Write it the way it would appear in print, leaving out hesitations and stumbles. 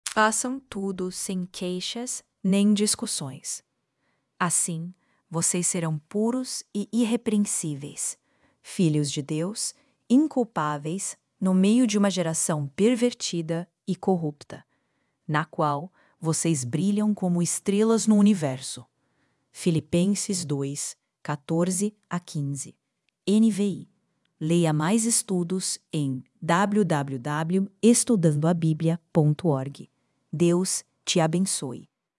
Façam tudo sem queixas nem discussões. Assim, vocês serão puros e irrepreensíveis, filhos de Deus, inculpáveis, no meio de uma geração pervertida e corrupta, na qual vocês brilham como estrelas no universo. Filipenses 2, 14 a 15. NVI. Leia mais estudos em www.estudandoabiblia.org. Deus te abençoe.